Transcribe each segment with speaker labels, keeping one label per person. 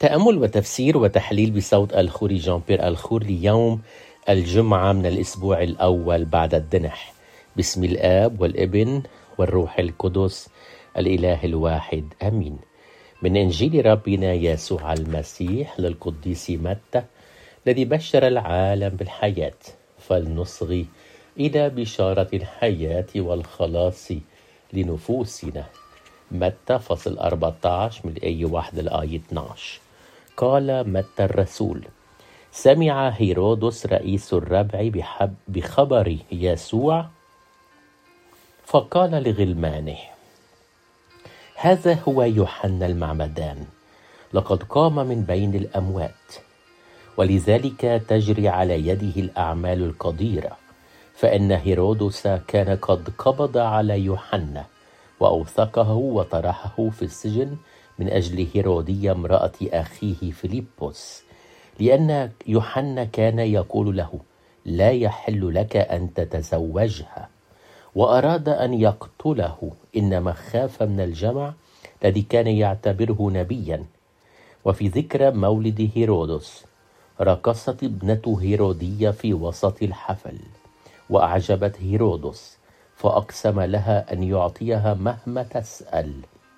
Speaker 1: تأمل وتفسير وتحليل بصوت الخوري جان بيير الخور ليوم الجمعة من الأسبوع الأول بعد الدنح. باسم الآب والابن والروح القدس الإله الواحد آمين. من إنجيل ربنا يسوع المسيح للقديس متى الذي بشر العالم بالحياة، فلنصغي إلى بشارة الحياة والخلاص لنفوسنا. متى فصل 14 من الآية 1 للآية 12. قال متى الرسول: سمع هيرودس رئيس الربع بخبر يسوع، فقال لغلمانه: هذا هو يوحنا المعمدان، لقد قام من بين الأموات، ولذلك تجري على يده الأعمال القديرة، فإن هيرودس كان قد قبض على يوحنا وأوثقه وطرحه في السجن من أجل هيرودية امرأة أخيه فيلبس، لأن يوحنا كان يقول له: لا يحل لك أن تتزوجها، وأراد أن يقتله، إنما خاف من الجمع الذي كان يعتبره نبيا. وفي ذكرى مولد هيرودس رقصت ابنة هيرودية في وسط الحفل، وأعجبت هيرودس، فأقسم لها أن يعطيها مهما تسأل.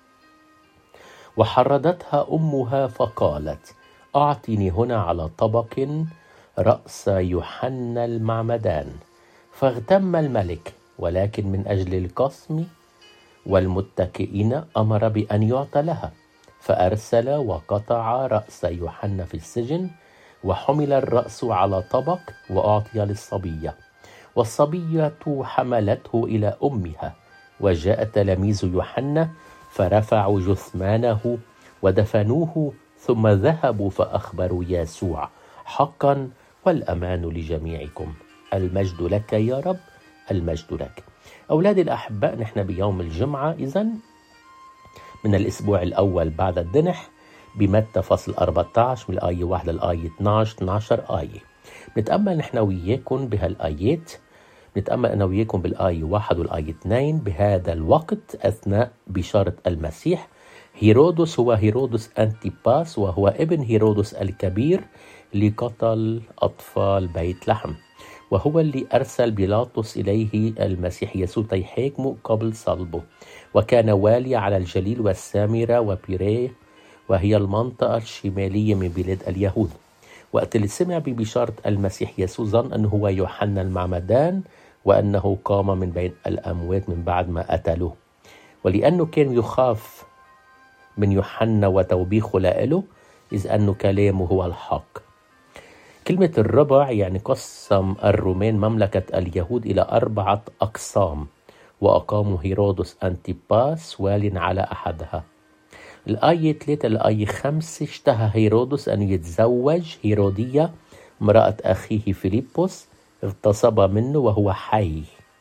Speaker 1: وحرضتها أمها فقالت: أعطني هنا على طبق رأس يوحنا المعمدان. فاغتم الملك، ولكن من أجل القسم والمتكئين أمر بأن يعطى لها، فأرسل وقطع رأس يوحنا في السجن، وحمل الرأس على طبق وأعطي للصبية، والصبية حملته إلى أمها. وجاء تلاميذ يوحنا فرفعوا جثمانه ودفنوه، ثم ذهبوا فأخبروا يسوع. حقا والأمان لجميعكم. المجد لك يا رب، المجد لك. أولادي الأحباء، نحن بيوم الجمعة إذن من الأسبوع الأول بعد الدنح بمتى فصل 14 من الآية 1 للآية 12 آية. نتأمل نحن وياكم بهالآيات، نتأمل أنا وياكم بالآية 1 والآية 2. بهذا الوقت أثناء بشارة المسيح، هيرودس هو هيرودس أنتيباس، وهو ابن هيرودس الكبير اللي قتل أطفال بيت لحم، وهو اللي أرسل بيلاطس إليه المسيح يسوع يحاكمه قبل صلبه. وكان والي على الجليل والسامرة وبيريه، وهي المنطقة الشمالية من بلاد اليهود. وقت اللي سمع ببشارة المسيح يسوع ظن أنه هو يوحنا المعمدان، وأنه قام من بين الأموات من بعد ما قتله. ولأنه كان يخاف من يوحنا وتوبيخه له، إذ أنه كلامه هو الحق. كلمة الربع يعني قسم الرومان مملكة اليهود إلى 4 أقسام، وأقاموا هيرودس أنتيباس وال على أحدها. الآية 3 الآية 5: اشتهى هيرودس أن يتزوج هيرودية امرأة أخيه فيلبس، اغتصب منه وهو حي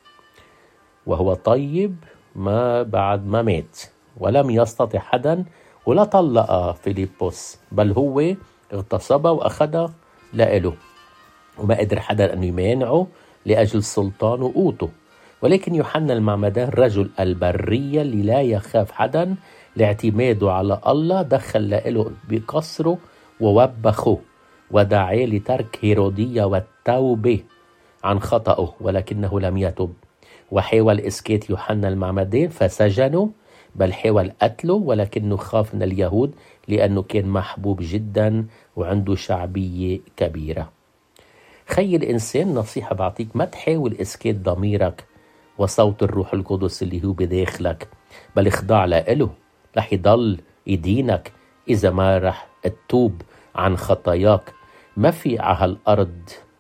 Speaker 1: وهو طيب ما بعد ما مات، ولم يستطع حدا ولا طلق فيلبس، بل هو اغتصبه وأخذها لإله، وما قدر حدا أن يمانعه لأجل سلطان وقوته. ولكن يوحنا المعمدان رجل البرية اللي لا يخاف حدا لاعتماده على الله، دخل لإله بقصره ووبخه ودعاه لترك هيرودية والتوبة عن خطأه، ولكنه لم يتب. وحاول إسكات يوحنا المعمدان فسجنه، بل حاول قتله، ولكنه خاف من اليهود لأنه كان محبوب جدا وعنده شعبية كبيرة. خي الإنسان، نصيحة بعطيك: ما تحاول إسكات ضميرك وصوت الروح القدس اللي هو بداخلك، بل اخضع له، رح يضل يدينك إذا ما رح تتوب عن خطاياك. ما في على هالأرض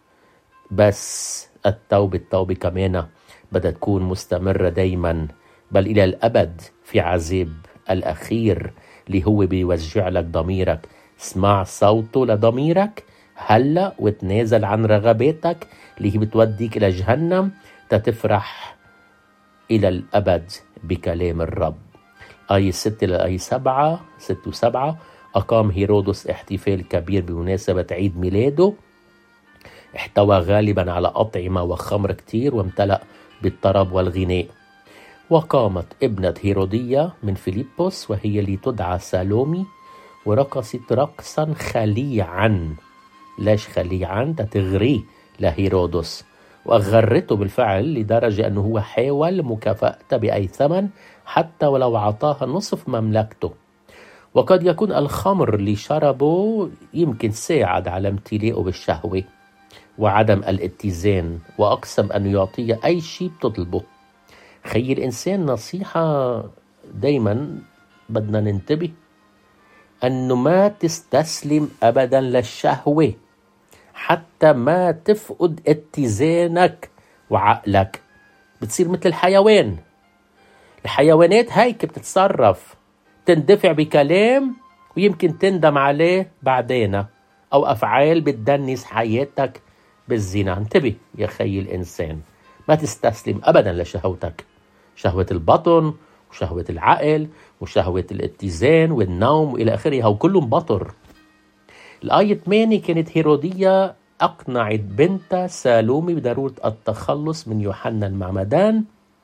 Speaker 1: بس التوبة كمان بدها تكون مستمرة دايما، بل إلى الأبد في عذاب الأخير اللي هو بيوجع لك ضميرك. اسمع صوته لضميرك هلأ وتنازل عن رغباتك اللي هي بتوديك إلى جهنم، تتفرح إلى الأبد بكلام الرب. آية 6 لآية 7 6 و7: أقام هيرودس احتفال كبير بمناسبة عيد ميلاده، احتوى غالبا على أطعمة وخمر كتير، وامتلأ بالطرب والغناء. وقامت ابنة هيرودية من فيلبس، وهي اللي تدعى سالومي، ورقصت رقصا خليعا. ليش خليعا؟ تغريه لهيرودس، وأغرته بالفعل لدرجة أنه هو حاول مكافأته بأي ثمن حتى ولو أعطاها نصف مملكته. وقد يكون الخمر اللي شربه يمكن ساعد على امتلائه بالشهوة وعدم الاتزان، وأقسم أنه يعطيه أي شيء بتطلبه. خي الإنسان، نصيحة دايما بدنا ننتبه أنه ما تستسلم أبدا للشهوة حتى ما تفقد اتزانك وعقلك. بتصير مثل الحيوان. الحيوانات هيك بتتصرف، تندفع بكلام ويمكن تندم عليه بعدين، أو أفعال بتدنس حياتك بالزنا. انتبه يا خي الإنسان، ما تستسلم أبدا لشهوتك، شهوة البطن وشهوة العقل وشهوة الاتزان والنوم وإلى آخره، وكلهم بطر. الآية 8 كانت هيرودية أقنعت بنتها سالومي بضرورة التخلص من يوحنا المعمدان،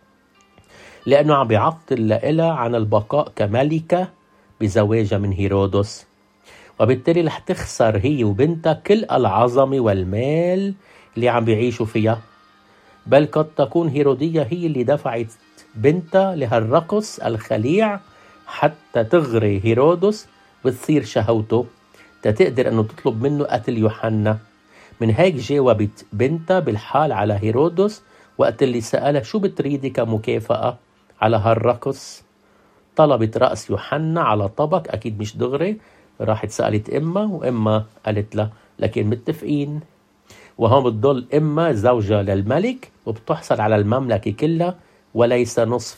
Speaker 1: لأنه عم بيعطل لها عن البقاء كملكة بزواجها من هيرودس، وبالتالي رح تخسر هي وبنتها كل العظمة والمال اللي عم بيعيشوا فيها. بل قد تكون هيرودية هي اللي دفعت بنتها لهالرقص الخليع حتى تغري هيرودس وتصير شهوته تقدر أنه تطلب منه قتل يوحنا. من هيك جاوبت بنتها بالحال على هيرودس وقت اللي سألها شو بتريدي كمكافأة على هالرقص. طلبت رأس يوحنا على طبق، أكيد مش دغري، راحت سألت إمها وإمها قالت لها، لكن متفقين. وهم بتضل إمها زوجة للملك وبتحصل على المملكة كلها وليس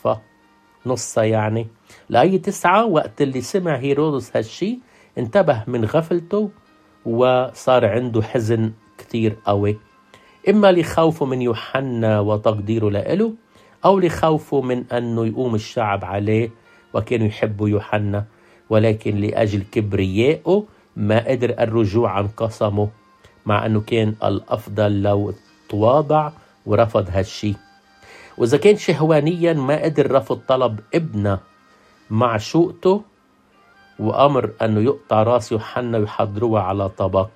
Speaker 1: نصها يعني. الآية 9 وقت اللي سمع هيرودس هالشي انتبه من غفلته وصار عنده حزن كتير قوي، إما لخوفه من يوحنا وتقديره له، أو لخوفه من أنه يقوم الشعب عليه وكانوا يحبوا يوحنا، ولكن لأجل كبريائه ما قدر الرجوع عن قسمه، مع أنه كان الأفضل لو تواضع ورفض هالشي. وإذا كان شهوانيا ما قدر رفض طلب ابنه مع شوقته، وأمر أنه يقطع راس يوحنا ويحضروها على طبق.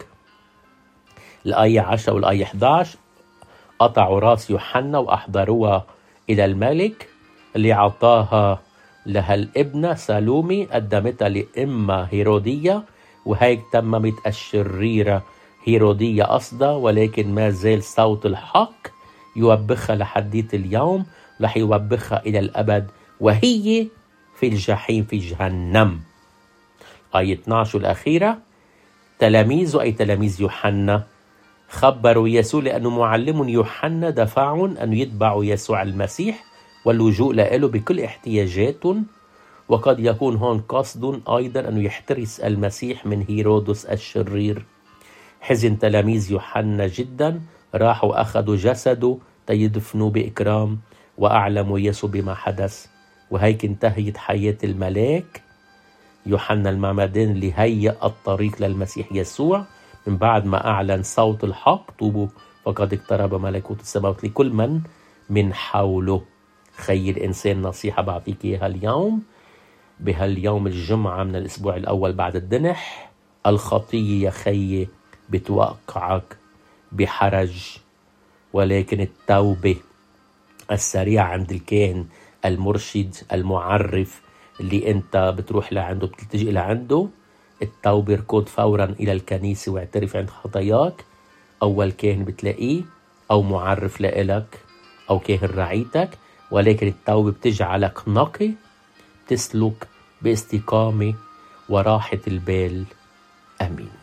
Speaker 1: الآية 10 والآية 11 قطعوا راس يوحنا وأحضروها إلى الملك اللي عطاها لها الابنة سالومي، قدمتها لإمها هيرودية، وهيك تممت الشريرة هيرودية قصدها، ولكن ما زال صوت الحق يوبخها لحديت اليوم، رح يوبخها إلى الأبد وهي في الجحيم في جهنم. آية 12 الأخيرة، تلاميذه أي تلاميذ يوحنا خبروا يسوع لأنه معلم يوحنا دفعهم أن يتبعوا يسوع المسيح واللجوء له بكل احتياجاتهم. وقد يكون هون قصد أيضا أنه يحترس المسيح من هيرودس الشرير. حزن تلاميذ يوحنا جدا، راحوا أخذوا جسده تيدفنوا بإكرام وأعلموا يسوع بما حدث. وهيك انتهت حياة الملاك يوحنا المعمدان اللي هيأ الطريق للمسيح يسوع من بعد ما أعلن صوت الحق، طوبوا فقد اقترب ملكوت السماوات لكل من حوله. خي الإنسان، نصيحة بعطيك إياها اليوم بهاليوم الجمعة من الأسبوع الأول بعد الدنح. الخطية يا خي بتوقعك بحرج، ولكن التوبة السريعة عند الكاهن المرشد المعرف اللي انت بتروح لعنده بتلتجئ لعنده، التوبة ركض فورا إلى الكنيسة واعترف عند خطاياك. أول كاهن بتلاقيه أو معرف لإلك أو كاهن رعيتك، ولكن التوبة بتجعلك نقي، تسلك باستقامة وراحة البال. آمين.